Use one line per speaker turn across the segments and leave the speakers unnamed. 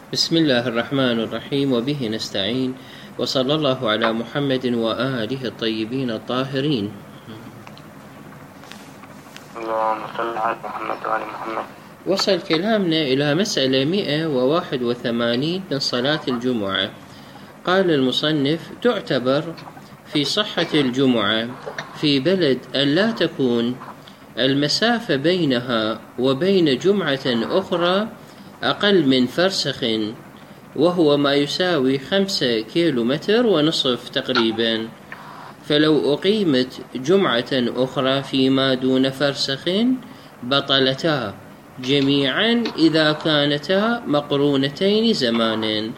بسم الله الرحمن الرحيم، وبه نستعين، وصلى الله على محمد وآله الطيبين الطاهرين.
اللهم صل على محمد وآل محمد.
وصل كلامنا إلى مسألة 181 من صلاة الجمعة. قال المصنف: تعتبر في صحة الجمعة في بلد أن لا تكون المسافة بينها وبين جمعة أخرى أقل من فرسخ، وهو ما يساوي 5 كيلومتر ونصف تقريبا. فلو أقيمت جمعة أخرى فيما دون فرسخ بطلتا جميعا إذا كانتا مقرونتين زمانا.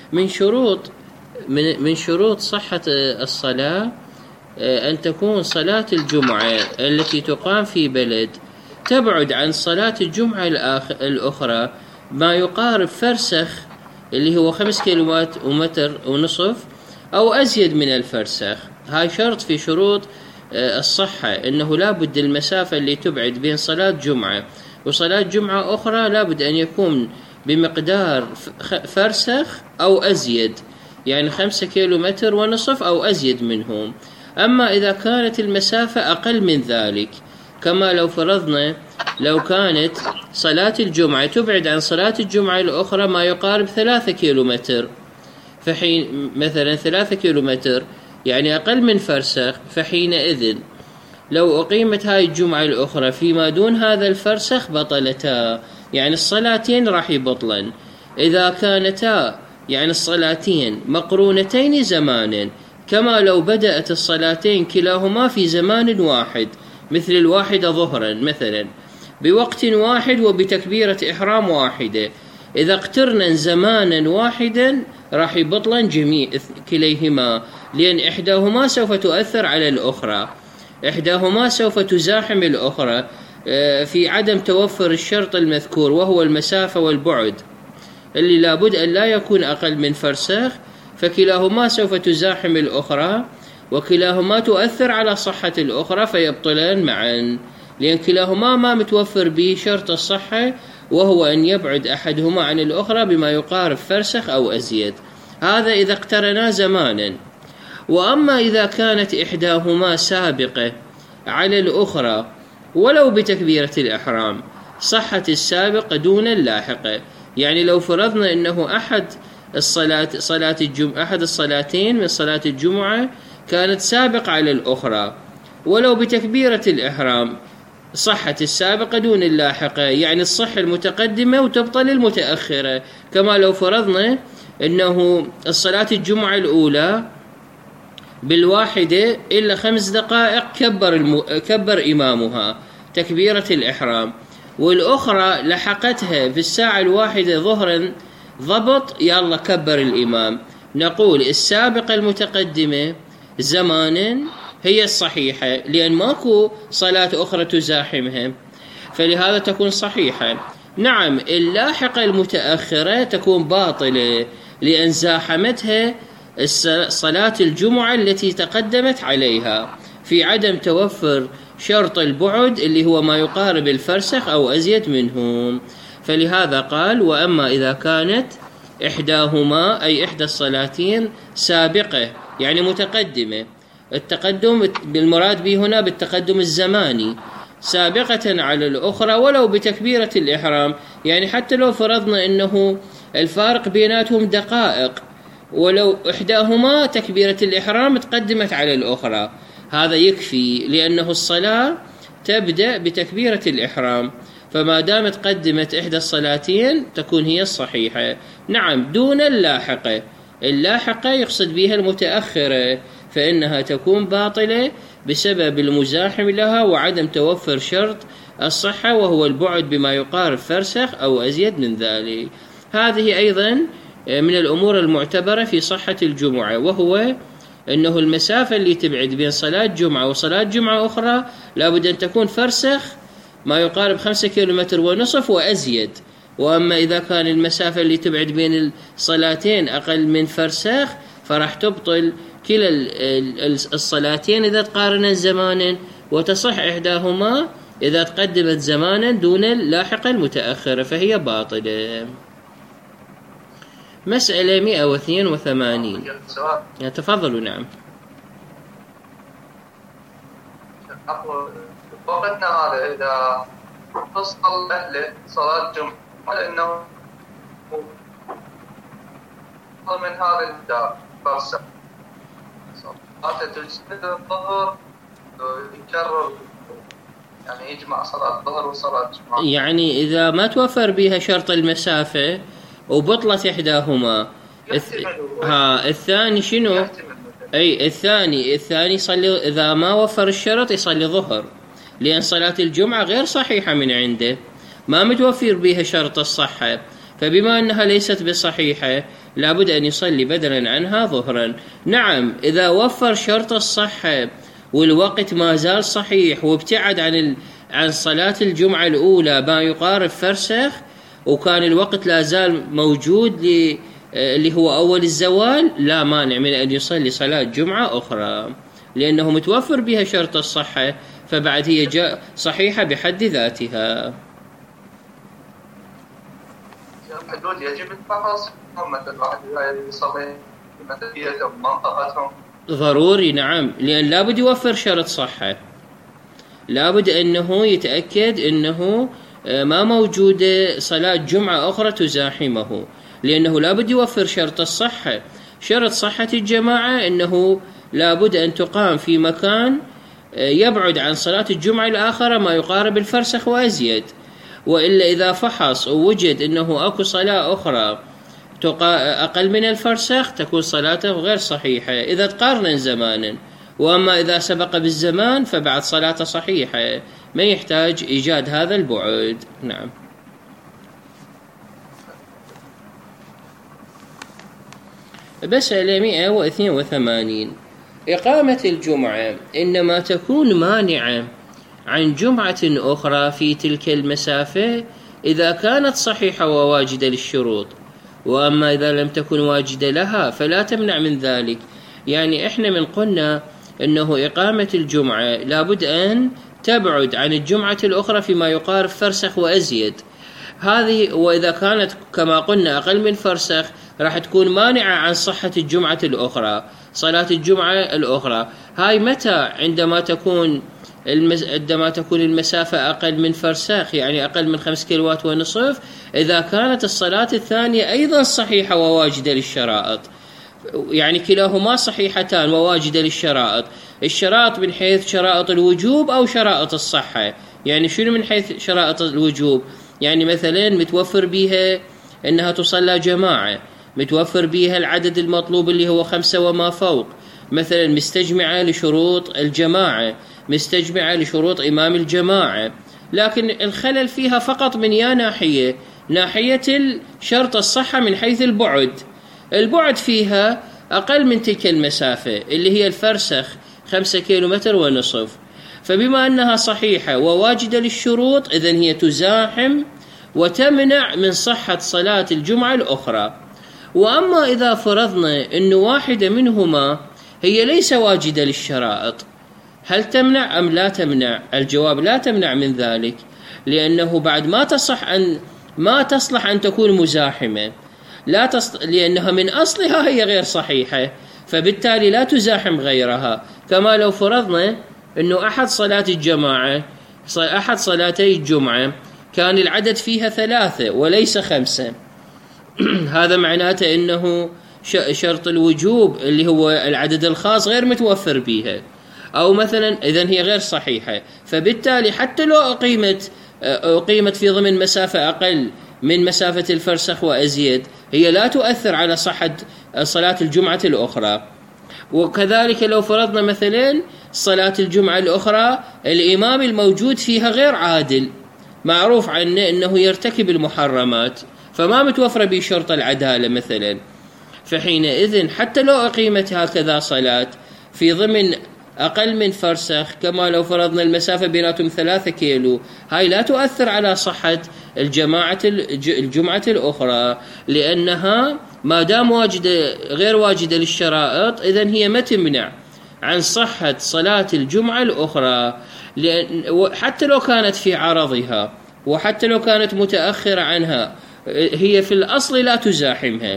من شروط صحة الصلاة أن تكون صلاة الجمعة التي تقام في بلد تبعد عن صلاة الجمعة الأخرى ما يقارب فرسخ، اللي هو 5 كيلومتر ونصف أو أزيد من الفرسخ. هاي شرط في شروط الصحة، إنه لابد المسافة اللي تبعد بين صلاة جمعة وصلاة جمعة أخرى لابد أن يكون بمقدار فرسخ أو أزيد، يعني 5 كيلومتر ونصف أو أزيد منهم. أما إذا كانت المسافة أقل من ذلك، كما لو فرضنا لو كانت صلاة الجمعة تبعد عن صلاة الجمعة الأخرى ما يقارب 3 كيلومتر، فحين مثلا 3 كيلومتر يعني أقل من فرسخ، فحينئذ لو أقيمت هاي الجمعة الأخرى فيما دون هذا الفرسخ بطلتا، يعني الصلاتين راح يبطلن إذا كانتا يعني الصلاتين مقرونتين زمانا، كما لو بدأت الصلاتين كلاهما في زمان واحد، مثل الواحدة ظهرا مثلا بوقت واحد وبتكبيرة إحرام واحدة، إذا اقترنا زمانا واحدا راح يبطلن جميع كليهما، لأن إحداهما سوف تؤثر على الأخرى، إحداهما سوف تزاحم الأخرى في عدم توفر الشرط المذكور، وهو المسافة والبعد اللي لابد أن لا يكون أقل من فرسخ، فكلاهما سوف تزاحم الأخرى وكلاهما تؤثر على صحة الأخرى فيبطلان معا، لأن كلاهما ما متوفر به شرط الصحة، وهو أن يبعد أحدهما عن الأخرى بما يقارب فرسخ أو أزيد. هذا إذا اقترنا زمانا. وأما إذا كانت إحداهما سابقة على الأخرى ولو بتكبيرة الإحرام صحة السابقة دون اللاحقة، يعني لو فرضنا أنه أحد الصلاتين من صلاة الجمعة كانت سابقة على الأخرى ولو بتكبيرة الإحرام، صحة السابقة دون اللاحقة، يعني الصحة المتقدمة وتبطل المتأخرة. كما لو فرضنا أنه الصلاة الجمعة الأولى بالواحدة إلا 5 دقائق كبر إمامها تكبيرة الإحرام، والأخرى لحقتها في الساعة الواحدة ظهرا ضبط، يلا كبر الإمام. نقول السابقة المتقدمة زمانا هي الصحيحة، لأن ماكو صلاة أخرى تزاحمها، فلهذا تكون صحيحة. نعم، اللاحقة المتأخرة تكون باطلة لأن زاحمتها صلاة الجمعة التي تقدمت عليها في عدم توفر شرط البعد اللي هو ما يقارب الفرسخ أو أزيد منهم. فلهذا قال: وأما إذا كانت إحداهما أي إحدى الصلاتين سابقة يعني متقدمة، التقدم بالمراد به هنا بالتقدم الزماني، سابقة على الأخرى ولو بتكبيرة الإحرام، يعني حتى لو فرضنا أنه الفارق بيناتهم دقائق، ولو إحداهما تكبيرة الإحرام تقدمت على الأخرى، هذا يكفي، لأنه الصلاة تبدأ بتكبيرة الإحرام، فما دامت قدمت إحدى الصلاتين تكون هي الصحيحة. نعم، دون اللاحقة. اللاحقة يقصد بها المتأخرة، فإنها تكون باطلة بسبب المزاحم لها وعدم توفر شرط الصحة، وهو البعد بما يقارب فرسخ أو أزيد من ذلك. هذه أيضا من الأمور المعتبرة في صحة الجمعة، وهو أنه المسافة اللي تبعد بين صلاة جمعة وصلاة جمعة أخرى لابد أن تكون فرسخ ما يقارب 5 كيلومتر ونصف وأزيد. وأما إذا كان المسافة اللي تبعد بين الصلاتين أقل من فرسخ فراح تبطل كلا الصلاتين إذا تقارنا زمانا، وتصح إحداهما إذا تقدمت زمانا دون اللاحقة المتأخرة، فهي باطلة. مسألة 182. تفضلوا. نعم.
وقتنا هذا إذا تصل أهل صلاة الجمعة لأنه من هذا الدار فرصة صلاة الظهر يكرر، يعني يجمع صلاة الظهر وصلاة الجمعة.
يعني إذا ما توفر بها شرط المسافة وبطلت إحداهما، الثاني شنو؟ أي الثاني يصلي، إذا ما وفر الشرط يصلي ظهر، لأن صلاة الجمعة غير صحيحة من عنده، ما متوفر بها شرط الصحة، فبما أنها ليست بصحيحة لابد أن يصلي بدلا عنها ظهرا. نعم، إذا وفر شرط الصحة والوقت ما زال صحيح وابتعد عن صلاة الجمعة الأولى ما يقارب فرسخ، وكان الوقت لا زال موجود اللي هو أول الزوال، لا مانع من أن يصلي صلاة جمعة أخرى، لأنه متوفر بها شرط الصحة، فبعد هي صحيحة بحد ذاتها.
يجب الفحص مثلا واحد يصلي مثلا منطقتهم
ضروري. نعم، لأن لابد يوفر شرط صحة، لابد أنه يتأكد أنه ما موجودة صلاة جمعة أخرى تزاحمه، لأنه لابد يوفر شرط الصحة. شرط صحة الجماعة أنه لابد أن تقام في مكان يبعد عن صلاة الجمعة الآخرة ما يقارب الفرسخ وأزيد، وإلا إذا فحص ووجد أنه أكو صلاة أخرى أقل من الفرسخ تكون صلاته غير صحيحة إذا تقارن زمانا، وأما إذا سبق بالزمان فبعد صلاته صحيحة، ما يحتاج إيجاد هذا البعد. نعم. مسألة 182. إقامة الجمعة إنما تكون مانعة عن جمعة أخرى في تلك المسافة إذا كانت صحيحة وواجدة للشروط، وأما إذا لم تكن واجدة لها فلا تمنع من ذلك. يعني إحنا من قلنا أنه إقامة الجمعة لابد أن تبعد عن الجمعة الأخرى فيما يقارب فرسخ وأزيد، هذه وإذا كانت كما قلنا أقل من فرسخ راح تكون مانعة عن صحة الجمعة الأخرى، صلاة الجمعة الأخرى. هاي متى؟ عندما تكون المسافة أقل من فرسخ، يعني أقل من 5 كيلوات ونصف، إذا كانت الصلاة الثانية أيضا صحيحة وواجدة للشرائط، يعني كلاهما صحيحتان وواجدة للشرائط. الشرائط من حيث شرائط الوجوب أو شرائط الصحة. يعني شنو من حيث شرائط الوجوب؟ يعني مثلا متوفر بها أنها تصلى جماعة، متوفر بها العدد المطلوب اللي هو 5 وما فوق، مثلا مستجمعة لشروط الجماعة، مستجمعة لشروط إمام الجماعة، لكن الخلل فيها فقط من ناحية شرط الصحة من حيث البعد فيها أقل من تلك المسافة اللي هي الفرسخ 5 كيلومتر ونصف، فبما أنها صحيحة وواجدة للشروط إذن هي تزاحم وتمنع من صحة صلاة الجمعة الأخرى. وأما إذا فرضنا أن واحدة منهما هي ليس واجدة للشرائط، هل تمنع أم لا تمنع؟ الجواب لا تمنع من ذلك، لأنه بعد ما تصلح أن تكون مزاحمة، لأنها من أصلها هي غير صحيحة، فبالتالي لا تزاحم غيرها. كما لو فرضنا أنه أحد صلاتي الجمعة كان العدد فيها 3 وليس 5، هذا معناته أنه شرط الوجوب اللي هو العدد الخاص غير متوفر بها، أو مثلا إذن هي غير صحيحة، فبالتالي حتى لو أقيمت في ضمن مسافة أقل من مسافة الفرسخ وأزيد هي لا تؤثر على صحة صلاة الجمعة الأخرى. وكذلك لو فرضنا مثلا صلاة الجمعة الأخرى الإمام الموجود فيها غير عادل، معروف عنه أنه يرتكب المحرمات، فما متوفر بشرط العدالة مثلا، فحينئذ حتى لو أقيمت هكذا صلاة في ضمن أقل من فرسخ، كما لو فرضنا المسافة بيناتهم 3 كيلو، هاي لا تؤثر على صحة الجمعة الأخرى، لأنها ما دام غير واجدة للشرائط إذن هي ما تمنع عن صحة صلاة الجمعة الأخرى، حتى لو كانت في عرضها وحتى لو كانت متأخرة عنها، هي في الأصل لا تزاحمها،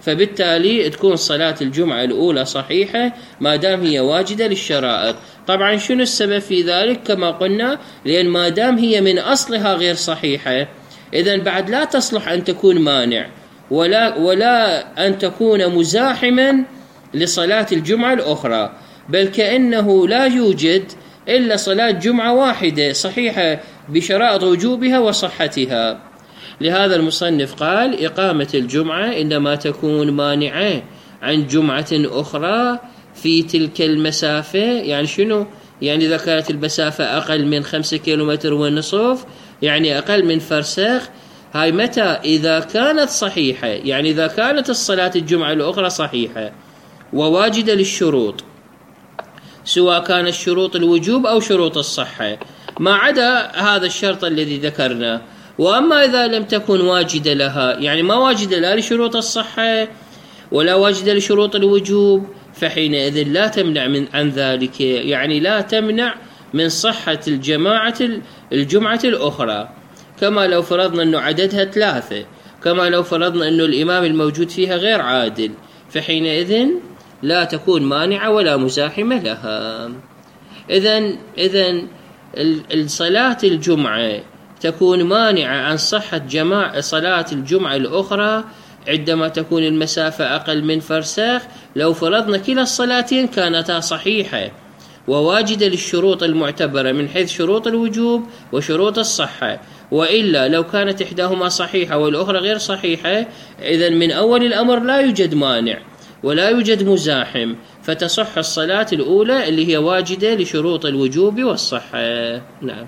فبالتالي تكون صلاة الجمعة الأولى صحيحة ما دام هي واجدة للشرائط. طبعا شنو السبب في ذلك؟ كما قلنا لأن ما دام هي من أصلها غير صحيحة إذن بعد لا تصلح أن تكون مانع ولا أن تكون مزاحما لصلاة الجمعة الأخرى، بل كأنه لا يوجد إلا صلاة جمعة واحدة صحيحة بشرائط وجوبها وصحتها. لهذا المصنف قال إقامة الجمعة إنما تكون مانعة عن جمعة أخرى في تلك المسافة. يعني شنو؟ يعني إذا كانت المسافة أقل من 5 كيلومتر ونصف، يعني أقل من فرسخ، هاي متى؟ إذا كانت صحيحة، يعني إذا كانت الصلاة الجمعة الأخرى صحيحة وواجدة للشروط، سواء كان الشروط الوجوب أو شروط الصحة، ما عدا هذا الشرط الذي ذكرناه. وأما إذا لم تكن واجدة لها، يعني ما واجدة لا لشروط الصحة ولا واجدة لشروط الوجوب، فحينئذ لا تمنع عن ذلك، يعني لا تمنع من صحة الجمعة الأخرى. كما لو فرضنا أنه عددها 3، كما لو فرضنا أنه الإمام الموجود فيها غير عادل، فحينئذ لا تكون مانعة ولا مزاحمة لها. إذن صلاة الجمعة تكون مانعة عن صحة صلاة الجمعة الأخرى عندما تكون المسافة أقل من فرسخ، لو فرضنا كلا الصلاتين كانتا صحيحة وواجدة للشروط المعتبرة من حيث شروط الوجوب وشروط الصحة. وإلا لو كانت إحداهما صحيحة والأخرى غير صحيحة، إذن من أول الأمر لا يوجد مانع ولا يوجد مزاحم، فتصح الصلاة الأولى اللي هي واجدة لشروط الوجوب والصحة. نعم.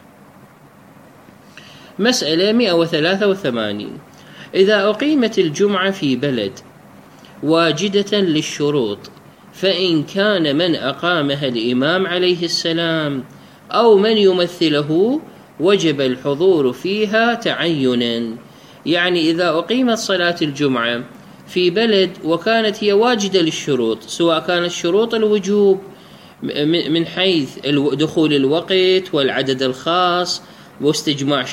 مسألة 183. إذا أقيمت الجمعة في بلد واجدة للشروط، فإن كان من أقامها الإمام عليه السلام أو من يمثله وجب الحضور فيها تعينا. يعني إذا أقيمت صلاة الجمعة في بلد وكانت هي واجدة للشروط، سواء كانت شروط الوجوب من حيث دخول الوقت والعدد الخاص واستجماع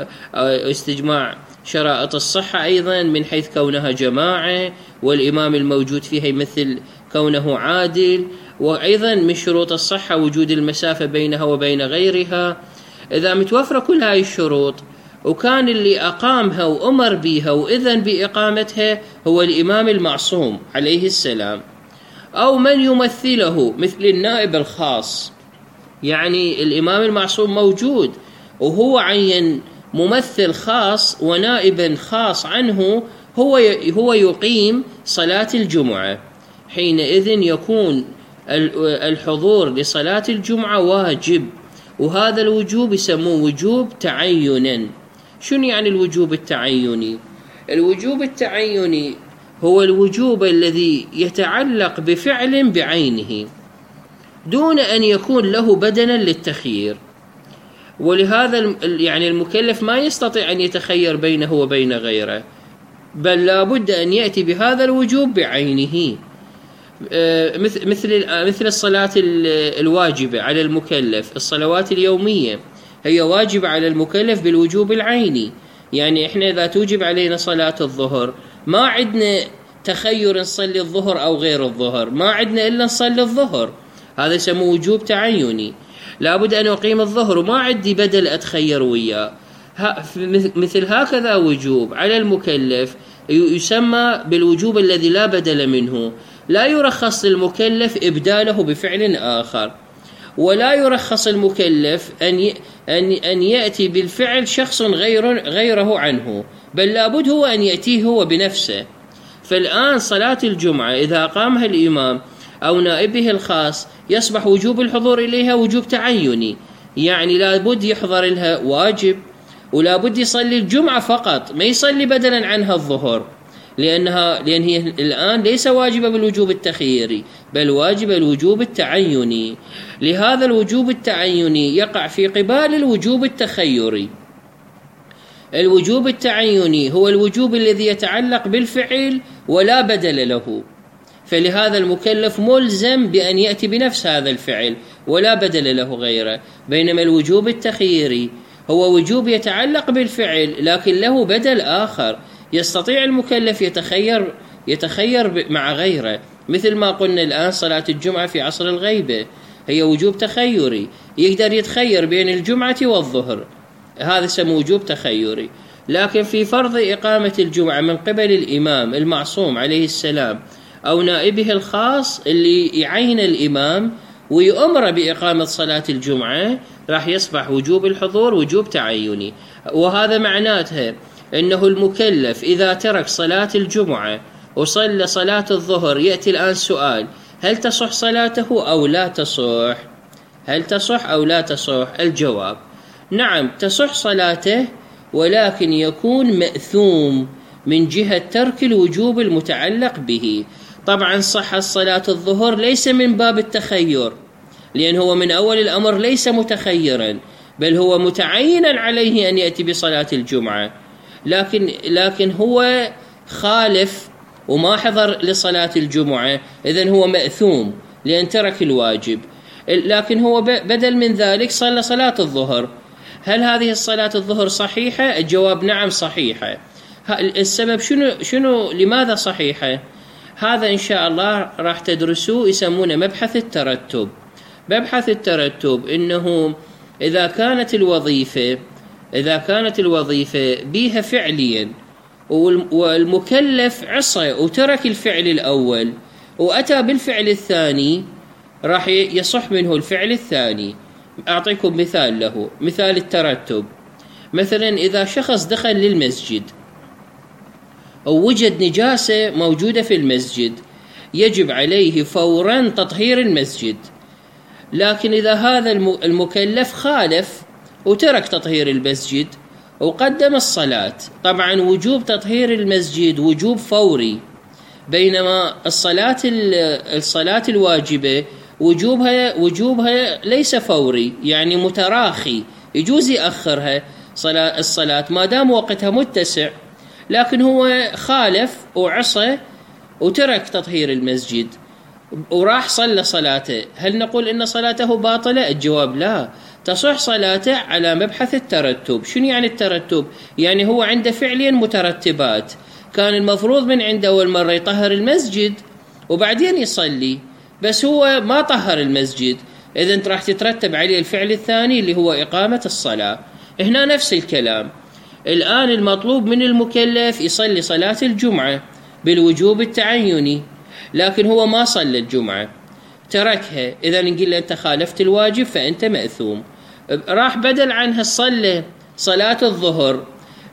شرائط الصحة، أيضا من حيث كونها جماعة والإمام الموجود فيها يمثل كونه عادل، وأيضا من شروط الصحة وجود المسافة بينها وبين غيرها. إذا متوفرة كل هاي الشروط وكان اللي أقامها وأمر بها وإذن بإقامتها هو الإمام المعصوم عليه السلام أو من يمثله مثل النائب الخاص، يعني الإمام المعصوم موجود وهو عين ممثل خاص ونائب خاص عنه هو يقيم صلاة الجمعة، حينئذ يكون الحضور لصلاة الجمعة واجب، وهذا الوجوب يسموه وجوب تعينا. شنو يعني الوجوب التعيني؟ الوجوب التعيني هو الوجوب الذي يتعلق بفعل بعينه دون أن يكون له بدلا للتخيير، ولهذا يعني المكلف ما يستطيع أن يتخير بينه وبين غيره، بل لا بد أن يأتي بهذا الوجوب بعينه. مثل الصلاة الواجبة على المكلف، الصلوات اليومية هي واجبة على المكلف بالوجوب العيني. يعني إحنا إذا توجب علينا صلاة الظهر ما عندنا تخير نصلي الظهر أو غير الظهر، ما عندنا إلا نصلي الظهر، هذا يسمى وجوب تعيني. لابد أن أقيم الظهر وما عندي بدل أتخير وياه. مثل هكذا وجوب على المكلف يسمى بالوجوب الذي لا بدل منه، لا يرخص للمكلف إبداله بفعل آخر، ولا يرخص المكلف أن يأتي بالفعل شخص غيره عنه، بل لابد هو أن يأتيه هو بنفسه. فالآن صلاة الجمعة إذا قامها الإمام أو نائبه الخاص يصبح وجوب الحضور إليها وجوب تعيني، يعني لابد يحضر لها واجب، ولابد يصلي الجمعة فقط، ما يصلي بدلا عنها الظهر، لأن هي الآن ليس واجبة بالوجوب التخييري بل واجبة الوجوب التعيني. لهذا الوجوب التعيني يقع في قبال الوجوب التخيري. الوجوب التعيني هو الوجوب الذي يتعلق بالفعل ولا بدل له، فلهذا المكلف ملزم بأن يأتي بنفس هذا الفعل ولا بدل له غيره. بينما الوجوب التخييري هو وجوب يتعلق بالفعل لكن له بدل آخر، يستطيع المكلف يتخير يتخير مع غيره، مثل ما قلنا الآن صلاة الجمعة في عصر الغيبة هي وجوب تخيري، يقدر يتخير بين الجمعة والظهر، هذا اسمه وجوب تخيري. لكن في فرض إقامة الجمعة من قبل الإمام المعصوم عليه السلام أو نائبه الخاص اللي يعين الإمام ويؤمر بإقامة صلاة الجمعة، راح يصبح وجوب الحضور وجوب تعيني. وهذا معناته أنه المكلف إذا ترك صلاة الجمعة وصلى صلاة الظهر، يأتي الآن سؤال: هل تصح صلاته أو لا تصح؟ هل تصح أو لا تصح؟ الجواب: نعم تصح صلاته، ولكن يكون مأثوم من جهة ترك الوجوب المتعلق به. طبعا صح صلاة الظهر ليس من باب التخير، لأن هو من أول الأمر ليس متخيرا، بل هو متعينا عليه أن يأتي بصلاة الجمعة، لكن هو خالف وما حضر لصلاة الجمعة، إذن هو مأثوم لأن ترك الواجب. لكن هو بدل من ذلك صلى صلاة الظهر. هل هذه الصلاة الظهر صحيحة؟ الجواب: نعم صحيحة. السبب شنو لماذا صحيحة؟ هذا إن شاء الله راح تدرسوه، يسمونه مبحث الترتب. مبحث الترتب إنه إذا كانت الوظيفة بيها فعليا والمكلف عصى وترك الفعل الأول وأتى بالفعل الثاني، راح يصح منه الفعل الثاني. أعطيكم مثال له، مثال الترتب. مثلا إذا شخص دخل للمسجد أو وجد نجاسة موجودة في المسجد، يجب عليه فورا تطهير المسجد. لكن إذا هذا المكلف خالف وترك تطهير المسجد وقدم الصلاة، طبعا وجوب تطهير المسجد وجوب فوري، بينما الصلاة الواجبة وجوبها ليس فوري، يعني متراخي، يجوز يأخرها الصلاة ما دام وقتها متسع. لكن هو خالف وعصى وترك تطهير المسجد وراح صلى صلاته، هل نقول إن صلاته باطلة؟ الجواب: لا، تصح صلاته على مبحث الترتب. شنو يعني الترتب؟ يعني هو عنده فعليا مترتبات، كان المفروض من عنده أول مرة يطهر المسجد وبعدين يصلي، بس هو ما طهر المسجد، إذن راح تترتب عليه الفعل الثاني اللي هو إقامة الصلاة. هنا نفس الكلام، الآن المطلوب من المكلف يصلي صلاة الجمعة بالوجوب التعيني، لكن هو ما صلى الجمعة، تركها، إذن نقول له أنت خالفت الواجب فأنت مأثوم. راح بدل عنها صلى صلاة الظهر،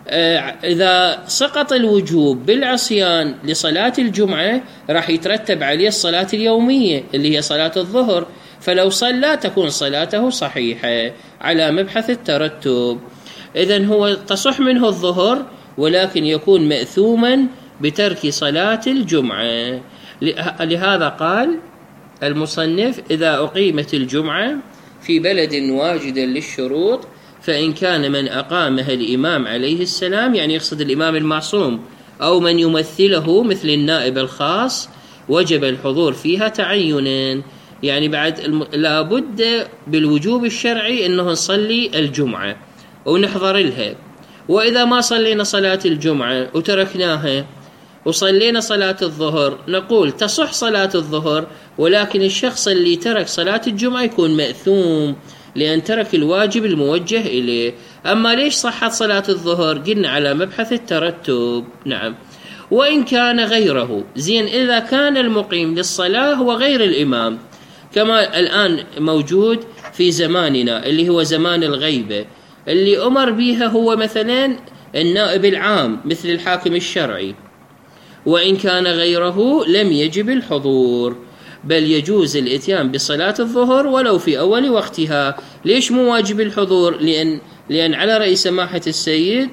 إذا سقط الوجوب بالعصيان لصلاة الجمعة راح يترتب عليه الصلاة اليومية اللي هي صلاة الظهر، فلو صلى تكون صلاته صحيحة على مبحث الترتب. إذن هو تصح منه الظهر، ولكن يكون مأثوما بترك صلاة الجمعة. لهذا قال المصنف: إذا أقيمت الجمعة في بلد واجد للشروط، فإن كان من أقامها الإمام عليه السلام، يعني يقصد الإمام المعصوم، أو من يمثله مثل النائب الخاص، وجب الحضور فيها تعينا، يعني بعد لابد بالوجوب الشرعي أنه نصلي الجمعة ونحضر لها. وإذا ما صلينا صلاة الجمعة وتركناها وصلينا صلاة الظهر، نقول تصح صلاة الظهر، ولكن الشخص اللي ترك صلاة الجمعة يكون مأثوم لأن ترك الواجب الموجه إليه. أما ليش صحت صلاة الظهر؟ قلنا على مبحث الترتب. نعم. وإن كان غيره، زين إذا كان المقيم للصلاة هو غير الإمام، كما الآن موجود في زماننا اللي هو زمان الغيبة، اللي أمر بها هو مثلا النائب العام مثل الحاكم الشرعي، وإن كان غيره لم يجب الحضور، بل يجوز الاتيان بصلاة الظهر ولو في أول وقتها. ليش مو واجب الحضور؟ لأن على رأي سماحة السيد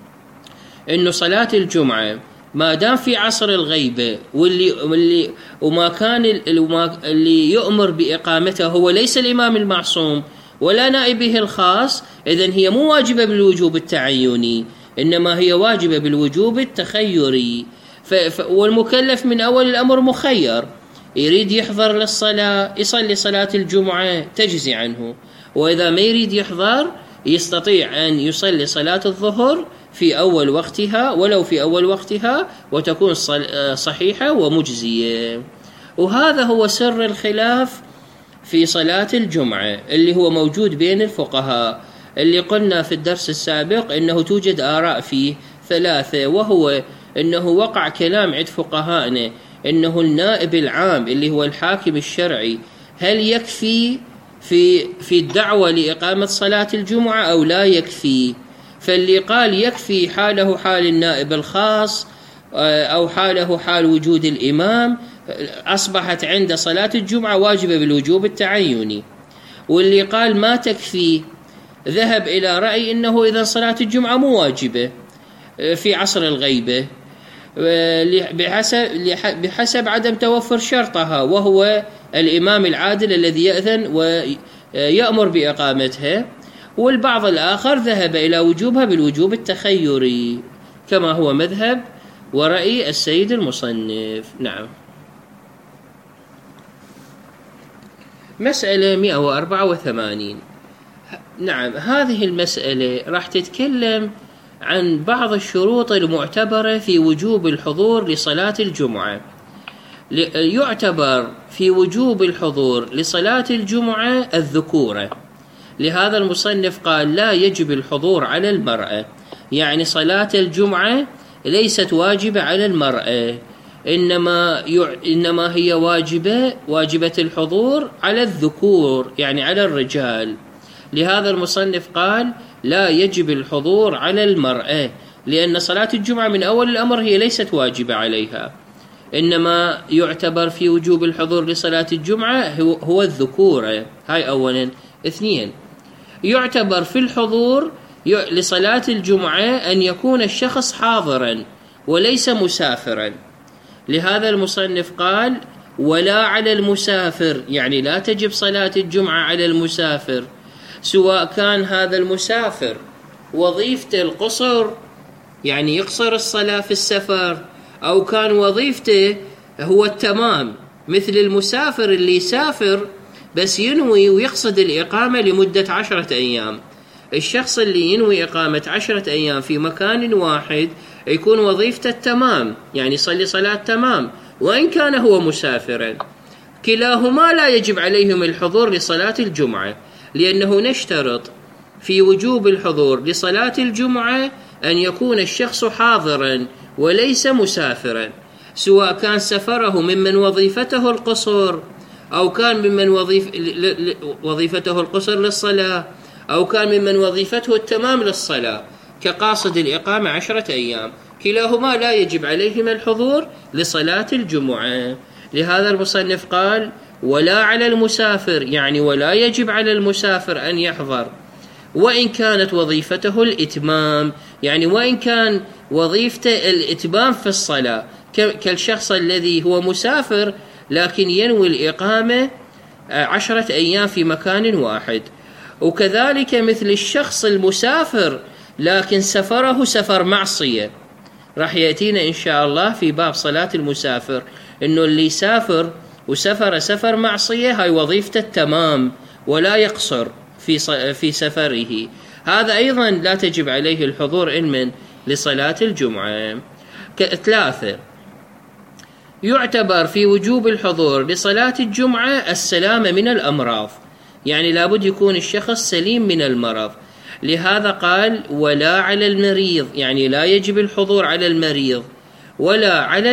إنه صلاة الجمعة ما دام في عصر الغيبة وما كان اللي يؤمر بإقامتها هو ليس الإمام المعصوم ولا نائبه الخاص، إذن هي مو واجبة بالوجوب التعيني، إنما هي واجبة بالوجوب التخيري. والمكلف من أول الأمر مخير، يريد يحضر للصلاة يصلي صلاة الجمعة تجزي عنه، وإذا ما يريد يحضر يستطيع أن يصلي صلاة الظهر في أول وقتها ولو في أول وقتها وتكون صحيحة ومجزية. وهذا هو سر الخلاف في صلاة الجمعة اللي هو موجود بين الفقهاء، اللي قلنا في الدرس السابق إنه توجد آراء فيه ثلاثة، وهو إنه وقع كلام عند فقهائنا إنه النائب العام اللي هو الحاكم الشرعي هل يكفي في الدعوة لإقامة صلاة الجمعة أو لا يكفي. فاللي قال يكفي حاله حال النائب الخاص أو حاله حال وجود الإمام أصبحت عند صلاة الجمعة واجبة بالوجوب التعيني. واللي قال ما تكفي ذهب إلى رأي إنه إذا صلاة الجمعة مو واجبة في عصر الغيبة بحسب عدم توفر شرطها، وهو الإمام العادل الذي يأذن ويأمر بإقامتها. والبعض الآخر ذهب إلى وجوبها بالوجوب التخيري كما هو مذهب ورأي السيد المصنف. نعم. مسألة 184. نعم، هذه المسألة راح تتكلم عن بعض الشروط المعتبرة في وجوب الحضور لصلاة الجمعة. يعتبر في وجوب الحضور لصلاة الجمعة الذكورة، لهذا المصنف قال لا يجب الحضور على المرأة، يعني صلاة الجمعة ليست واجبة على المرأة، إنما هي واجبة الحضور على الذكور يعني على الرجال. لهذا المصنف قال لا يجب الحضور على المرأة، لأن صلاة الجمعة من أول الأمر هي ليست واجبة عليها، إنما يعتبر في وجوب الحضور لصلاة الجمعة هو الذكورة. هاي أولا. اثنين، يعتبر في الحضور لصلاة الجمعة أن يكون الشخص حاضرا وليس مسافرا. لهذا المصنف قال ولا على المسافر، يعني لا تجب صلاة الجمعة على المسافر، سواء كان هذا المسافر وظيفته القصر يعني يقصر الصلاة في السفر، أو كان وظيفته هو التمام مثل المسافر اللي يسافر بس ينوي ويقصد الإقامة لمدة 10 أيام. الشخص اللي ينوي إقامة 10 أيام في مكان واحد يكون وظيفته التمام، يعني يصلي صلاة تمام وإن كان هو مسافرا. كلاهما لا يجب عليهم الحضور لصلاة الجمعة، لأنه نشترط في وجوب الحضور لصلاة الجمعة أن يكون الشخص حاضرا وليس مسافرا، سواء كان سفره ممن وظيفته القصر أو كان ممن وظيفته القصر للصلاة، أو كان ممن وظيفته التمام للصلاة كقاصد الإقامة 10 أيام. كلاهما لا يجب عليهما الحضور لصلاة الجمعة. لهذا المصنف قال ولا على المسافر، يعني ولا يجب على المسافر أن يحضر وإن كانت وظيفته الإتمام، يعني وإن كان وظيفته الإتمام في الصلاة كالشخص الذي هو مسافر لكن ينوي الإقامة 10 أيام في مكان واحد. وكذلك مثل الشخص المسافر لكن سفره سفر معصية، راح يأتينا إن شاء الله في باب صلاة المسافر إنه اللي يسافر وسفر سفر معصية هاي وظيفته التمام ولا يقصر في سفره، هذا أيضا لا تجب عليه الحضور علما لصلاة الجمعة. 3، يعتبر في وجوب الحضور لصلاة الجمعة السلامة من الأمراض، يعني لابد يكون الشخص سليم من المرض. لهذا قال ولا على المريض، يعني لا يجب الحضور على المريض ولا على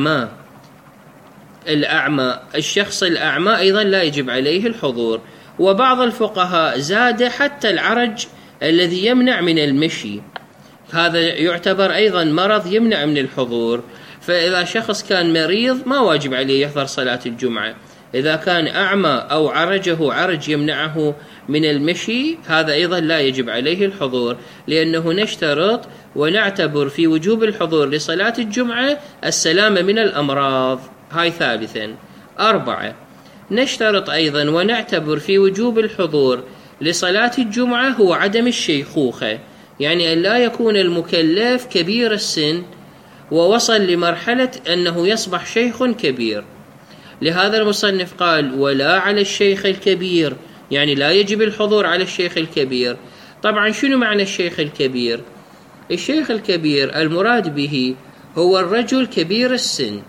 الأعمى. الشخص الأعمى أيضا لا يجب عليه الحضور. وبعض الفقهاء زاد حتى العرج الذي يمنع من المشي، هذا يعتبر أيضا مرض يمنع من الحضور. فإذا شخص كان مريض ما واجب عليه يحضر صلاة الجمعة. إذا كان أعمى أو عرجه عرج يمنعه من المشي هذا أيضا لا يجب عليه الحضور، لأنه نشترط ونعتبر في وجوب الحضور لصلاة الجمعة السلامة من الأمراض. هاي 3. 4، نشترط أيضا ونعتبر في وجوب الحضور لصلاة الجمعة هو عدم الشيخوخة، يعني أن لا يكون المكلف كبير السن ووصل لمرحلة أنه يصبح شيخ كبير. لهذا المصنف قال ولا على الشيخ الكبير، يعني لا يجب الحضور على الشيخ الكبير. طبعا شنو معنى الشيخ الكبير؟ الشيخ الكبير المراد به هو الرجل كبير السن،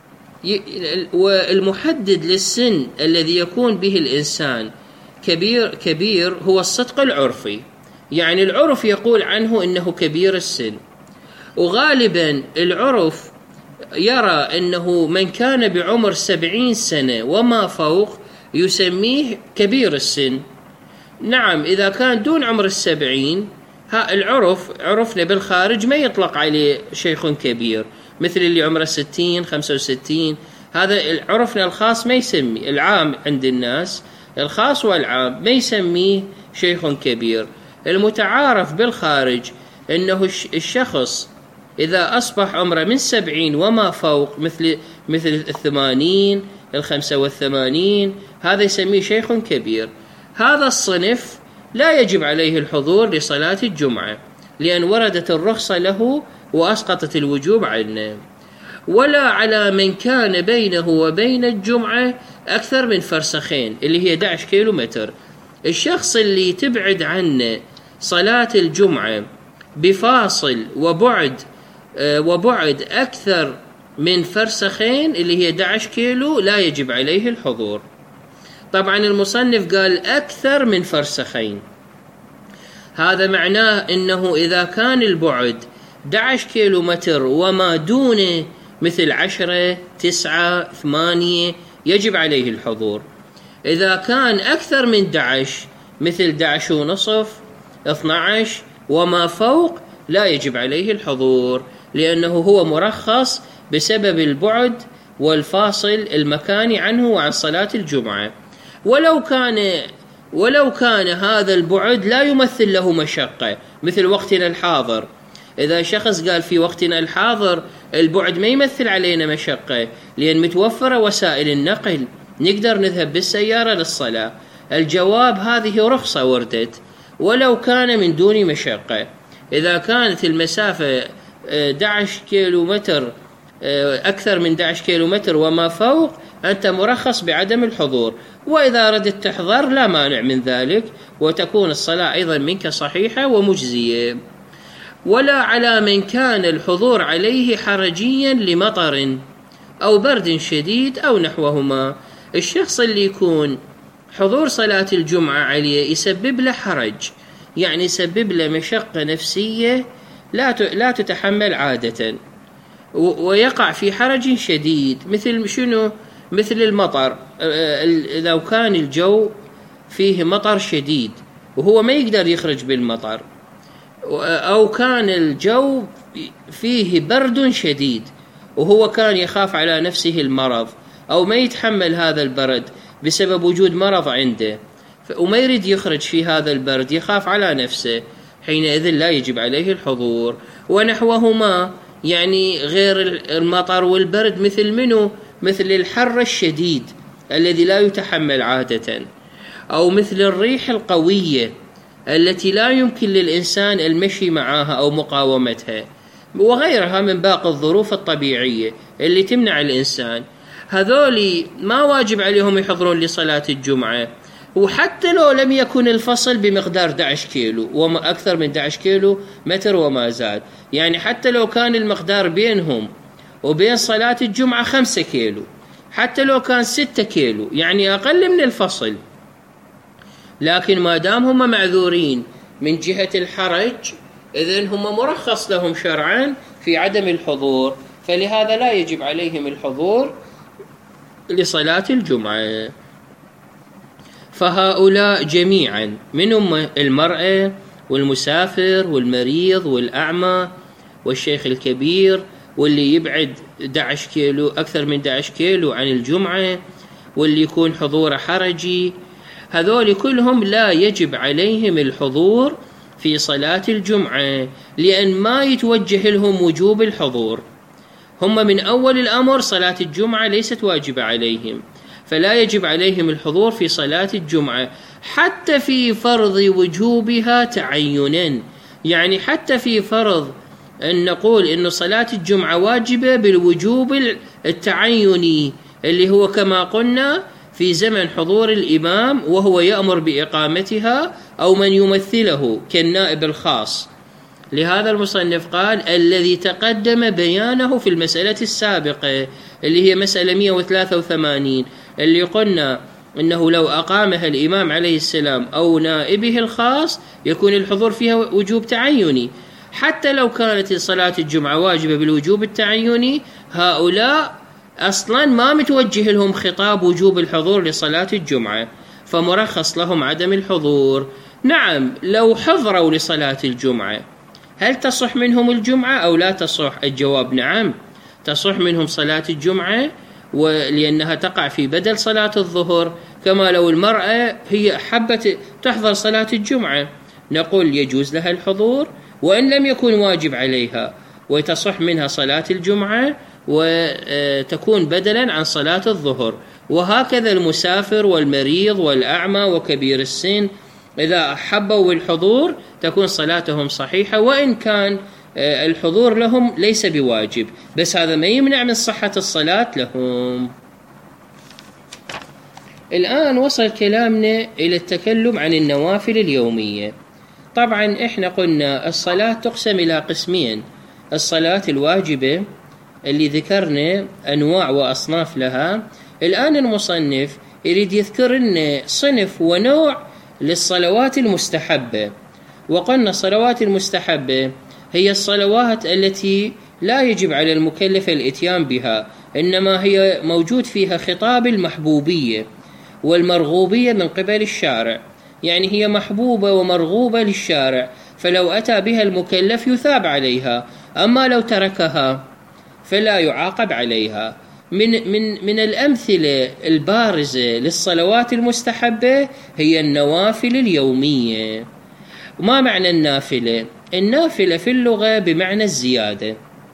والمحدد للسن الذي يكون به الإنسان كبير هو الصدق العرفي، يعني العرف يقول عنه إنه كبير السن، وغالبا العرف يرى أنه من كان بعمر 70 سنة وما فوق يسميه كبير السن. نعم، إذا كان دون عمر 70 عرفنا بالخارج ما يطلق عليه شيخ كبير، مثل اللي عمره 60 65، هذا عرفنا الخاص ما يسمي، العام عند الناس الخاص والعام ما يسميه شيخ كبير. المتعارف بالخارج أنه الشخص إذا أصبح عمره من 70 وما فوق مثل 80 85، هذا يسميه شيخ كبير. هذا الصنف لا يجب عليه الحضور لصلاة الجمعة، لأن وردت الرخصة له وأسقطت الوجوب عنه. ولا على من كان بينه وبين الجمعة أكثر من فرسخين، اللي هي 11 كيلو متر. الشخص اللي تبعد عنه صلاة الجمعة بفاصل وبعد أكثر من فرسخين، اللي هي 11 كيلو، لا يجب عليه الحضور. طبعا المصنف قال أكثر من فرسخين، هذا معناه أنه إذا كان البعد 11 كيلو متر وما دونه مثل 10 9 8 يجب عليه الحضور. إذا كان أكثر من 11 مثل 11 ونصف 12 وما فوق لا يجب عليه الحضور، لأنه هو مرخص بسبب البعد والفاصل المكاني عنه وعن صلاة الجمعة. ولو كان هذا البعد لا يمثل له مشقة، مثل وقتنا الحاضر، إذا شخص قال في وقتنا الحاضر البعد ما يمثل علينا مشقة لأن متوفرة وسائل النقل، نقدر نذهب بالسيارة للصلاة، الجواب هذه رخصة وردت ولو كان من دون مشقة. إذا كانت المسافة 11 كيلو متر أكثر من 11 كيلو متر وما فوق أنت مرخص بعدم الحضور، وإذا أردت تحضر لا مانع من ذلك، وتكون الصلاة أيضا منك صحيحة ومجزية. ولا على من كان الحضور عليه حرجيا لمطر أو برد شديد أو نحوهما. الشخص اللي يكون حضور صلاة الجمعة عليه يسبب له حرج، يعني يسبب له مشقة نفسية لا تتحمل عادة، ويقع في حرج شديد. مثل شنو؟ مثل المطر، لو كان الجو فيه مطر شديد وهو ما يقدر يخرج بالمطر، أو كان الجو فيه برد شديد وهو كان يخاف على نفسه المرض أو ما يتحمل هذا البرد بسبب وجود مرض عنده وما يريد يخرج في هذا البرد، يخاف على نفسه، حينئذ لا يجب عليه الحضور. ونحوهما يعني غير المطر والبرد مثل منه؟ مثل الحر الشديد الذي لا يتحمل عادة، أو مثل الريح القوية التي لا يمكن للإنسان المشي معها أو مقاومتها، وغيرها من باقي الظروف الطبيعية اللي تمنع الإنسان. هذول ما واجب عليهم يحضرون لصلاة الجمعة، وحتى لو لم يكن الفصل بمقدار 11 كيلو وما أكثر من 11 كيلو متر وما زاد، يعني حتى لو كان المقدار بينهم وبين صلاة الجمعة 5 كيلو، حتى لو كان 6 كيلو يعني أقل من الفصل، لكن ما دام هم معذورين من جهة الحرج إذن هم مرخص لهم شرعا في عدم الحضور، فلهذا لا يجب عليهم الحضور لصلاة الجمعة. فهؤلاء جميعا منهم المرأة والمسافر والمريض والأعمى والشيخ الكبير واللي يبعد 11 كيلو أكثر من 11 كيلو عن الجمعة واللي يكون حضوره حرجي، هذول كلهم لا يجب عليهم الحضور في صلاة الجمعة، لأن ما يتوجه لهم وجوب الحضور. هم من أول الأمر صلاة الجمعة ليست واجبة عليهم، فلا يجب عليهم الحضور في صلاة الجمعة حتى في فرض وجوبها تعينا، يعني حتى في فرض أن نقول أن صلاة الجمعة واجبة بالوجوب التعيني اللي هو كما قلنا في زمن حضور الإمام وهو يأمر بإقامتها أو من يمثله كالنائب الخاص، لهذا المصنف قال الذي تقدم بيانه في المسألة السابقة اللي هي مسألة 183 اللي قلنا إنه لو أقامها الإمام عليه السلام أو نائبه الخاص يكون الحضور فيها وجوب تعيني. حتى لو كانت صلاة الجمعة واجبة بالوجوب التعيني هؤلاء أصلا ما متوجه لهم خطاب وجوب الحضور لصلاة الجمعة، فمرخص لهم عدم الحضور. نعم لو حضروا لصلاة الجمعة هل تصح منهم الجمعة أو لا تصح؟ الجواب نعم تصح منهم صلاة الجمعة، ولأنها تقع في بدل صلاة الظهر، كما لو المرأة هي حبت تحضر صلاة الجمعة نقول يجوز لها الحضور وإن لم يكن واجب عليها، وتصح منها صلاة الجمعة وتكون بدلا عن صلاة الظهر. وهكذا المسافر والمريض والأعمى وكبير السن إذا حبوا الحضور تكون صلاتهم صحيحة وإن كان الحضور لهم ليس بواجب، بس هذا ما يمنع من صحة الصلاة لهم. الآن وصل كلامنا إلى التكلم عن النوافل اليومية. طبعا إحنا قلنا الصلاة تقسم إلى قسمين: الصلاة الواجبة اللي ذكرنا أنواع وأصناف لها. الآن المصنف يريد يذكر لنا صنف ونوع للصلوات المستحبة. وقلنا الصلوات المستحبة هي الصلوات التي لا يجب على المكلف الاتيان بها، إنما هي موجود فيها خطاب المحبوبية والمرغوبية من قبل الشارع، يعني هي محبوبة ومرغوبة للشارع، فلو أتى بها المكلف يثاب عليها، أما لو تركها فلا يعاقب عليها. من الأمثلة البارزة للصلوات المستحبة هي النوافل اليومية. وما معنى النافلة؟ النافلة في اللغة بمعنى الزيادة،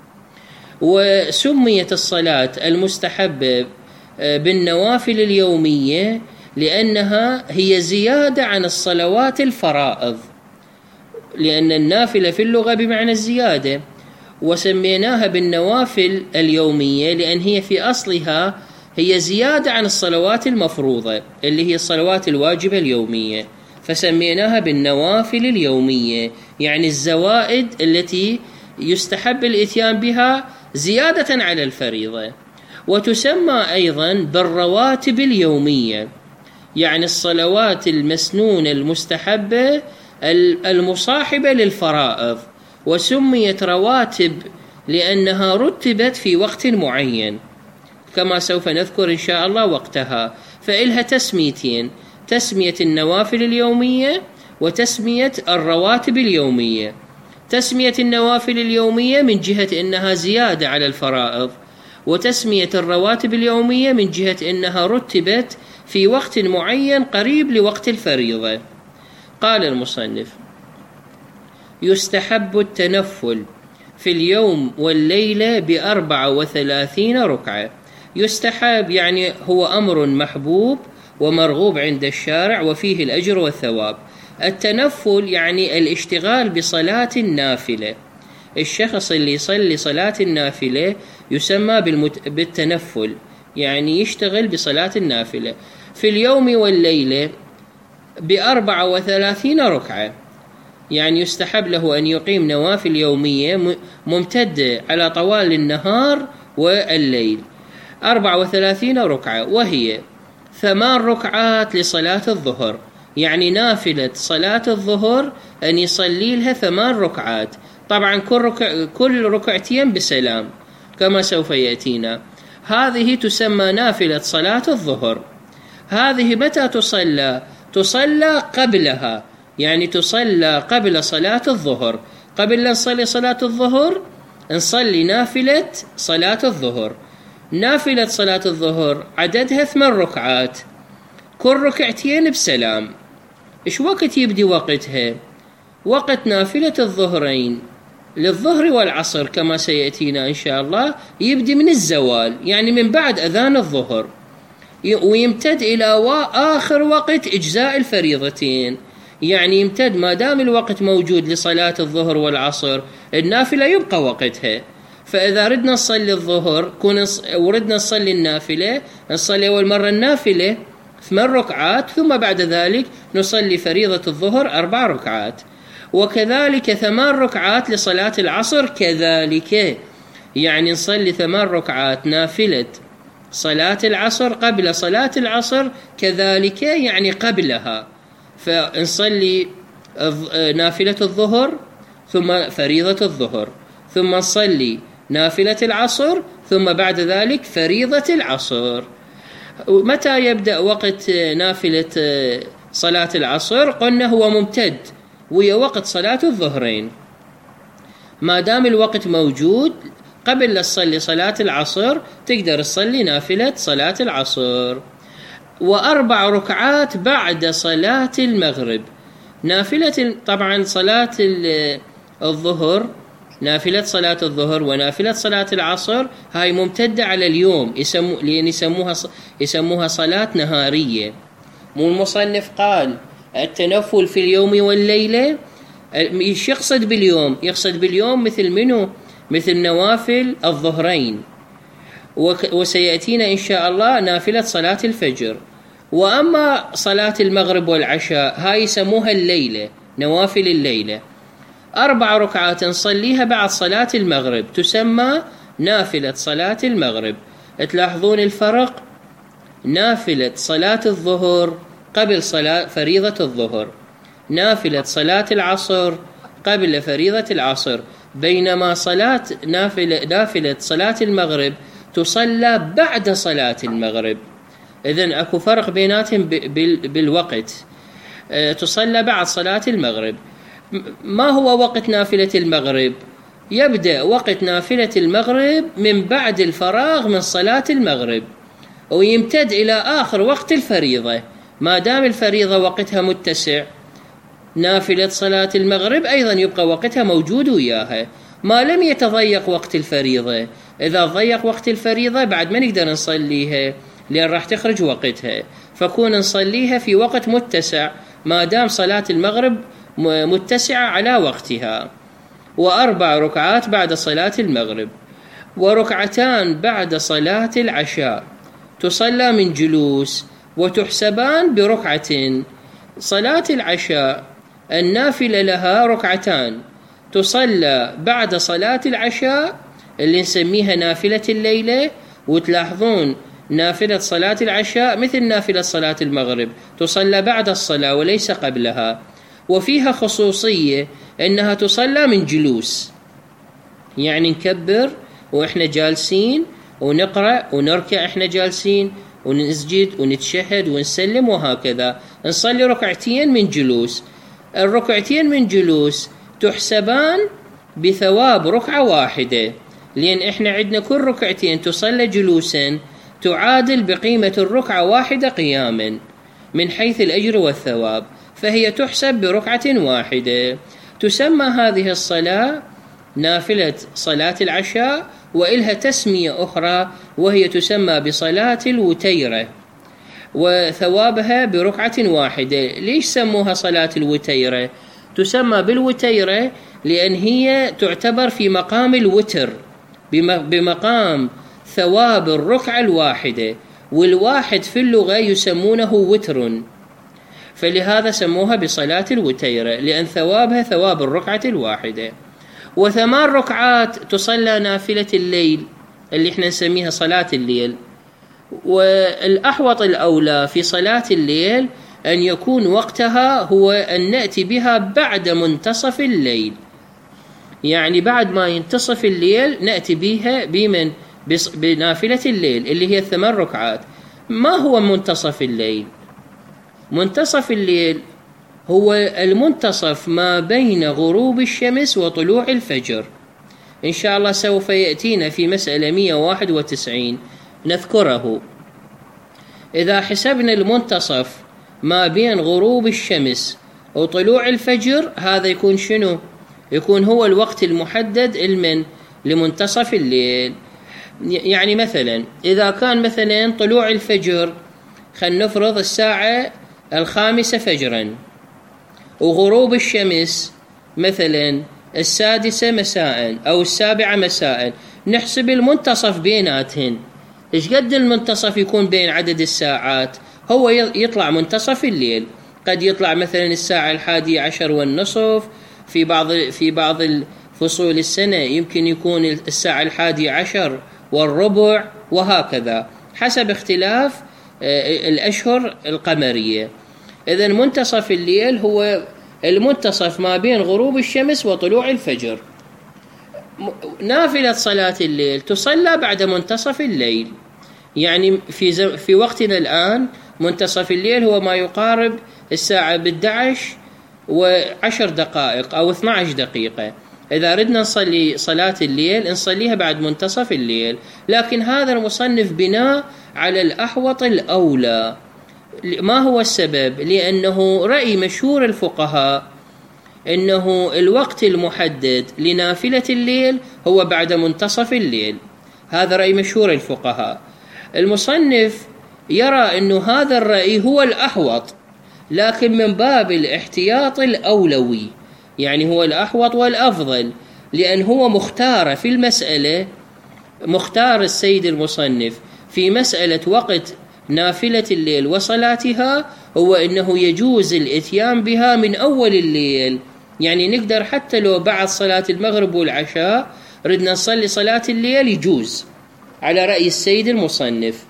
وسميت الصلاة المستحبة بالنوافل اليومية لأنها هي زيادة عن الصلوات الفرائض، لأن النافلة في اللغة بمعنى الزيادة، وسميناها بالنوافل اليومية لأن هي في أصلها هي زيادة عن الصلوات المفروضة اللي هي الصلوات الواجبة اليومية، فسميناها بالنوافل اليومية، يعني الزوائد التي يستحب الاتيان بها زيادة على الفريضة. وتسمى أيضا بالرواتب اليومية، يعني الصلوات المسنونة المستحبة المصاحبة للفرائض، وسميت رواتب لأنها رتبت في وقت معين كما سوف نذكر إن شاء الله وقتها. فإلها تسميتين: تسمية النوافل اليومية وتسمية الرواتب اليومية. تسمية النوافل اليومية من جهة إنها زيادة على الفرائض، وتسمية الرواتب اليومية من جهة إنها رتبت في وقت معين قريب لوقت الفريضة. قال المصنف: يستحب التنفل في اليوم والليلة ب34 ركعة. يستحب يعني هو أمر محبوب ومرغوب عند الشارع وفيه الأجر والثواب. التنفل يعني الاشتغال بصلاة النافلة. الشخص اللي يصلي صلاة النافلة يسمى بالتنفل، يعني يشتغل بصلاة النافلة في اليوم والليلة ب34 ركعة، يعني يستحب له أن يقيم نوافل يومية ممتدة على طوال النهار والليل 34 ركعة، وهي 8 ركعات لصلاة الظهر، يعني نافلة صلاة الظهر أن يصلي لها 8 ركعات. طبعا كل ركعتين بسلام كما سوف يأتينا. هذه تسمى نافلة صلاة الظهر. هذه متى تصلى؟ تصلى قبلها، يعني تصلى قبل صلاة الظهر. قبل أن نصلي صلاة الظهر نصلي نافلة صلاة الظهر. نافلة صلاة الظهر عددها 8 ركعات، كل ركعتين بسلام. إيش وقت يبدي وقتها؟ وقت نافلة الظهرين للظهر والعصر كما سيأتينا إن شاء الله يبدي من الزوال، يعني من بعد أذان الظهر، ويمتد إلى آخر وقت إجزاء الفريضتين، يعني يمتد ما دام الوقت موجود لصلاة الظهر والعصر النافلة يبقى وقتها. فإذا ردنا نصلي الظهر وردنا نصلي النافلة، نصلي أول مرة النافلة 8 ركعات، ثم بعد ذلك نصلي فريضة الظهر 4 ركعات. وكذلك 8 ركعات لصلاة العصر كذلك، يعني نصلي 8 ركعات نافلة صلاة العصر قبل صلاة العصر كذلك، يعني قبلها. فنصلي نافلة الظهر ثم فريضة الظهر، ثم نصلي نافلة العصر، ثم بعد ذلك فريضة العصر. متى يبدأ وقت نافلة صلاة العصر؟ قلنا هو ممتد ويا وقت صلاة الظهرين. ما دام الوقت موجود قبل لا تصلي صلاة العصر تقدر تصلي نافلة صلاة العصر. 4 ركعات بعد صلاة المغرب. نافلة طبعا صلاة الظهر، نافلة صلاة الظهر ونافلة صلاة العصر هاي ممتدة على اليوم، لأن يسموها صلاة نهارية. مو المصنف قال التنفل في اليوم والليلة، ايش يقصد باليوم؟ يقصد باليوم مثل منه؟ مثل نوافل الظهرين، وسيأتينا إن شاء الله نافلة صلاة الفجر. وأما صلاة المغرب والعشاء هاي يسموها الليلة، نوافل الليلة. 4 ركعات نصليها بعد صلاة المغرب تسمى نافلة صلاة المغرب. تلاحظون الفرق؟ نافلة صلاة الظهر قبل صلاة فريضة الظهر، نافلة صلاة العصر قبل فريضة العصر، بينما نافلة صلاة المغرب تصلى بعد صلاة المغرب. إذن أكو فرق بيناتهم بالوقت، تصلى بعد صلاة المغرب. ما هو وقت نافلة المغرب؟ يبدأ وقت نافلة المغرب من بعد الفراغ من صلاة المغرب ويمتد إلى آخر وقت الفريضة. ما دام الفريضة وقتها متسع، نافلة صلاة المغرب أيضا يبقى وقتها موجود وياها، ما لم يتضيق وقت الفريضة. إذا ضيق وقت الفريضة بعد ما نقدر نصليها لأن راح تخرج وقتها، فكون نصليها في وقت متسع ما دام صلاة المغرب متسعة على وقتها. 4 ركعات بعد صلاة المغرب، 2 بعد صلاة العشاء تصلى من جلوس وتحسبان بركعة. صلاة العشاء النافلة لها 2 تصلى بعد صلاة العشاء اللي نسميها نافلة الليلة. وتلاحظون نافلة صلاة العشاء مثل نافلة صلاة المغرب تصلى بعد الصلاة وليس قبلها، وفيها خصوصية أنها تصلى من جلوس، يعني نكبر وإحنا جالسين ونقرأ ونركع إحنا جالسين ونسجد ونتشهد ونسلم، وهكذا نصلي 2 ركعتين من جلوس. 2 ركعتين من جلوس تحسبان بثواب 1 ركعة، لأن إحنا عندنا كل 2 ركعتين تصلى جلوسا تعادل بقيمة 1 ركعة قياما من حيث الأجر والثواب، فهي تحسب ب1 ركعة. تسمى هذه الصلاة نافلة صلاة العشاء، وإلها تسمية أخرى وهي تسمى بصلاة الوتيرة، وثوابها ب1 ركعة. ليش سموها صلاة الوتيرة؟ تسمى بالوتيرة لأن هي تعتبر في مقام الوتر، بمقام ثواب 1 ركعة، والواحد في اللغة يسمونه وتر، فلهذا سموها بصلاة الوتيرة لأن ثوابها ثواب 1 ركعة. 8 ركعات تصلى نافلة الليل اللي احنا نسميها صلاة الليل. والأحوط الأولى في صلاة الليل أن يكون وقتها هو أن نأتي بها بعد منتصف الليل، يعني بعد ما ينتصف الليل نأتي بها بنافلة الليل اللي هي 8 ركعات. ما هو منتصف الليل؟ منتصف الليل هو المنتصف ما بين غروب الشمس وطلوع الفجر. إن شاء الله سوف يأتينا في مسألة 191 نذكره. إذا حسبنا المنتصف ما بين غروب الشمس وطلوع الفجر، هذا يكون شنو؟ يكون هو الوقت المحدد لمنتصف الليل. يعني مثلا إذا كان مثلا طلوع الفجر خلينا نفرض الساعة 5 فجرا، وغروب الشمس مثلا 6 مساء أو 7 مساء، نحسب المنتصف بيناتهن. إيش قد المنتصف يكون بين عدد الساعات؟ هو يطلع منتصف الليل، قد يطلع مثلا الساعة 11:30 في بعض فصول السنة يمكن يكون الساعة 11:15 وهكذا حسب اختلاف الأشهر القمرية. إذن منتصف الليل هو المنتصف ما بين غروب الشمس وطلوع الفجر. نافلة صلاة الليل تصلى بعد منتصف الليل، يعني في وقتنا الآن منتصف الليل هو ما يقارب الساعة 11:10 دقائق أو 12 دقيقة. إذا ردنا نصلي صلاة الليل نصليها بعد منتصف الليل، لكن هذا المصنف بناء على الأحوط الأولى. ما هو السبب؟ لأنه رأي مشهور الفقهاء إنه الوقت المحدد لنافلة الليل هو بعد منتصف الليل، هذا رأي مشهور الفقهاء. المصنف يرى أنه هذا الرأي هو الأحوط، لكن من باب الاحتياط الأولوي، يعني هو الأحوط والأفضل، لأن هو مختار في المسألة، مختار السيد المصنف في مسألة وقت نافلة الليل وصلاتها هو أنه يجوز الإتيان بها من أول الليل. يعني نقدر حتى لو بعد صلاة المغرب والعشاء ردنا نصلي صلاة الليل يجوز، على رأي السيد المصنف،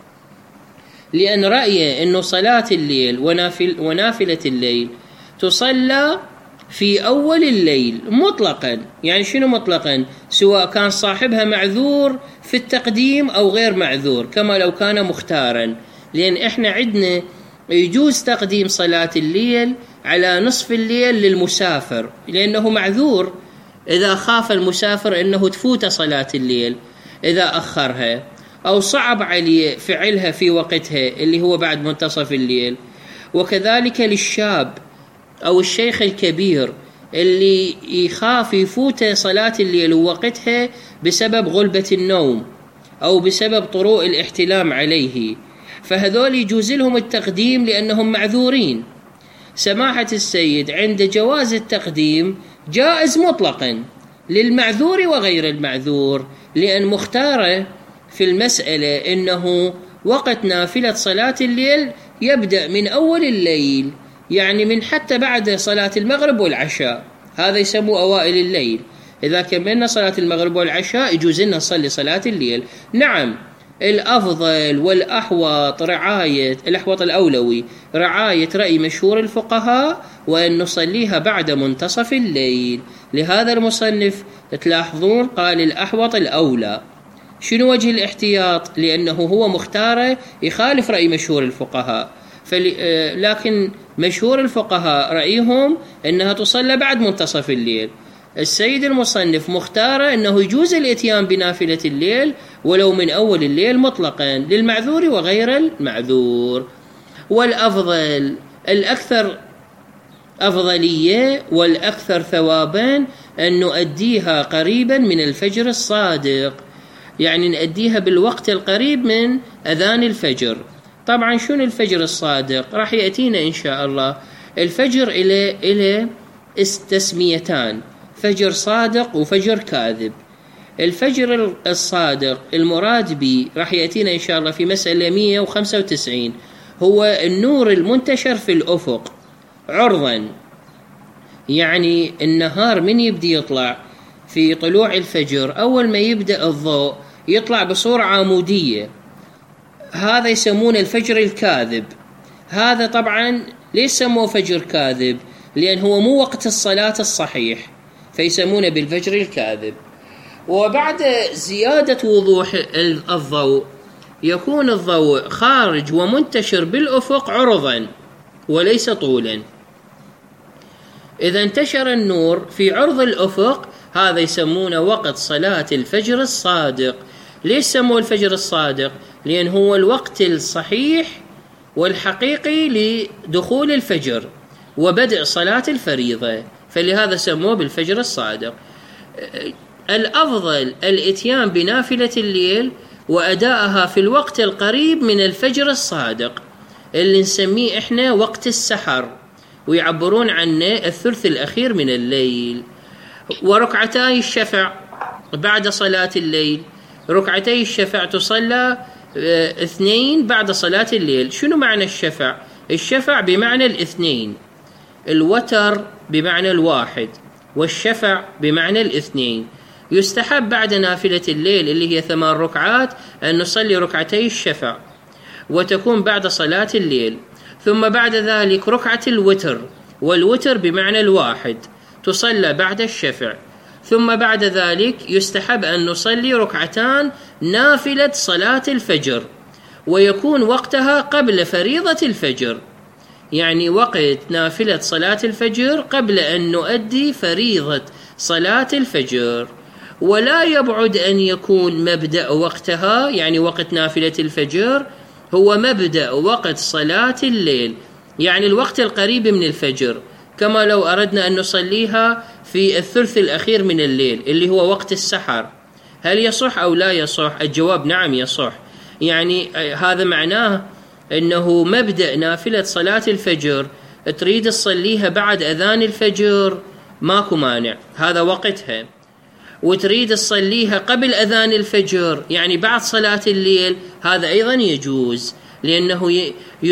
لأن رأيه أنه صلاة الليل ونافلة الليل تصلى في أول الليل مطلقا. يعني شنو مطلقا؟ سواء كان صاحبها معذور في التقديم أو غير معذور، كما لو كان مختارا. لأن إحنا عندنا يجوز تقديم صلاة الليل على نصف الليل للمسافر لأنه معذور، إذا خاف المسافر أنه تفوت صلاة الليل إذا أخرها، أو صعب عليه فعلها في وقتها اللي هو بعد منتصف الليل. وكذلك للشاب أو الشيخ الكبير اللي يخاف يفوت صلاة الليل ووقتها بسبب غلبة النوم أو بسبب طروء الاحتلام عليه، فهذول يجوز لهم التقديم لأنهم معذورين. سماحة السيد عند جواز التقديم جائز مطلقا للمعذور وغير المعذور، لأن مختاره في المسألة إنه وقت نافلة صلاة الليل يبدأ من أول الليل، يعني من حتى بعد صلاة المغرب والعشاء، هذا يسموه أوائل الليل. إذا كملنا صلاة المغرب والعشاء يجوز لنا نصلي صلاة الليل. نعم، الأفضل والأحوط الأحوط الأولوي رعاية رأي مشهور الفقهاء وأن نصليها بعد منتصف الليل. لهذا المصنف تلاحظون قال الأحوط الأولى. شنو وجه الاحتياط؟ لأنه هو مختاره يخالف رأي مشهور الفقهاء، لكن مشهور الفقهاء رأيهم أنها تصلى بعد منتصف الليل. السيد المصنف مختاره أنه يجوز الإتيان بنافلة الليل ولو من أول الليل مطلقا للمعذور وغير المعذور. والأفضل، الأكثر أفضلية والأكثر ثوابا أن نؤديها قريبا من الفجر الصادق، يعني نؤديها بالوقت القريب من أذان الفجر. طبعا شنو الفجر الصادق؟ راح يأتينا إن شاء الله. الفجر إلى تسميتان، فجر صادق وفجر كاذب. الفجر الصادق المراد به راح يأتينا إن شاء الله في مسألة 195، هو النور المنتشر في الأفق عرضا، يعني النهار من يبدي يطلع في طلوع الفجر، أول ما يبدأ الضوء يطلع بصورة عمودية، هذا يسمونه الفجر الكاذب. هذا طبعا ليش سموه فجر كاذب؟ لأن هو مو وقت الصلاة الصحيح، فيسمونه بالفجر الكاذب. وبعد زيادة وضوح الضوء يكون الضوء خارج ومنتشر بالأفق عرضا وليس طولا. إذا انتشر النور في عرض الأفق هذا يسمونه وقت صلاة الفجر الصادق. ليش سموه الفجر الصادق؟ لأن هو الوقت الصحيح والحقيقي لدخول الفجر وبدء صلاة الفريضة، فلهذا سموه بالفجر الصادق. الأفضل الإتيان بنافلة الليل وأداءها في الوقت القريب من الفجر الصادق اللي نسميه إحنا وقت السحر، ويعبرون عنه الثلث الأخير من الليل. وركعتي الشفع بعد صلاة الليل، ركعتي الشفع تصلى 2 بعد صلاة الليل. شنو معنى الشفع؟ الشفع بمعنى 2، الوتر بمعنى 1، والشفع بمعنى الاثنين. يستحب بعد نافلة الليل اللي هي 8 ركعات أن نصلي ركعتي الشفع، وتكون بعد صلاة الليل. ثم بعد ذلك ركعة الوتر، والوتر بمعنى الواحد، تصلى بعد الشفع. ثم بعد ذلك يستحب أن نصلي ركعتان نافلة صلاة الفجر، ويكون وقتها قبل فريضة الفجر، يعني وقت نافلة صلاة الفجر قبل أن نؤدي فريضة صلاة الفجر. ولا يبعد أن يكون مبدأ وقتها، يعني وقت نافلة الفجر هو مبدأ وقت صلاة الليل، يعني الوقت القريب من الفجر، كما لو أردنا أن نصليها في الثلث الأخير من الليل اللي هو وقت السحر. هل يصح أو لا يصح؟ الجواب نعم يصح. يعني هذا معناه أنه مبدأ نافلة صلاة الفجر تريد تصليها بعد أذان الفجر ماكو مانع، هذا وقتها. وتريد تصليها قبل أذان الفجر يعني بعد صلاة الليل، هذا أيضا يجوز، لأنه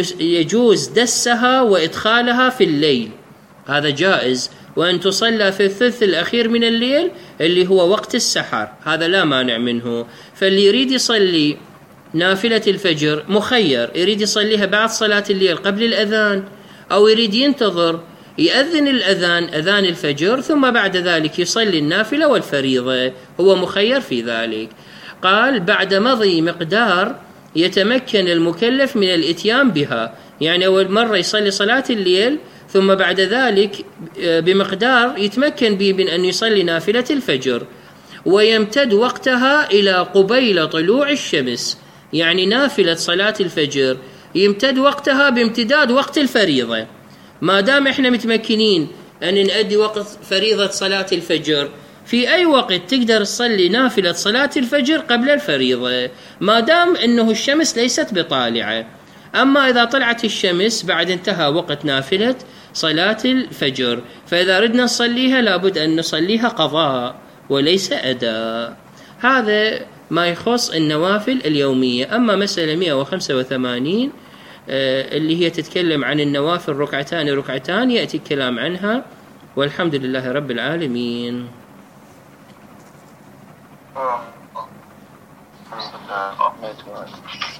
يجوز دسها وإدخالها في الليل، هذا جائز. وأن تصلى في الثلث الأخير من الليل اللي هو وقت السحر، هذا لا مانع منه. فاللي يريد يصلي نافلة الفجر مخير، يريد يصليها بعد صلاة الليل قبل الأذان، أو يريد ينتظر يأذن الأذان أذان الفجر ثم بعد ذلك يصلي النافلة والفريضة، هو مخير في ذلك. قال بعد مضي مقدار يتمكن المكلف من الإتيان بها، يعني أول مرة يصلي صلاة الليل ثم بعد ذلك بمقدار يتمكن به من أن يصلي نافلة الفجر، ويمتد وقتها إلى قبيل طلوع الشمس، يعني نافلة صلاة الفجر يمتد وقتها بامتداد وقت الفريضة. ما دام احنا متمكنين أن نؤدي وقت فريضة صلاة الفجر، في أي وقت تقدر تصلي نافلة صلاة الفجر قبل الفريضة، ما دام أنه الشمس ليست بطالعة. أما إذا طلعت الشمس بعد انتهى وقت نافلة صلاة الفجر، فإذا ردنا نصليها لابد أن نصليها قضاء وليس أداء. هذا ما يخص النوافل اليومية. أما مسألة 185 اللي هي تتكلم عن النوافل ركعتان ركعتان، يأتي الكلام عنها، والحمد لله رب العالمين.
الحمد لله.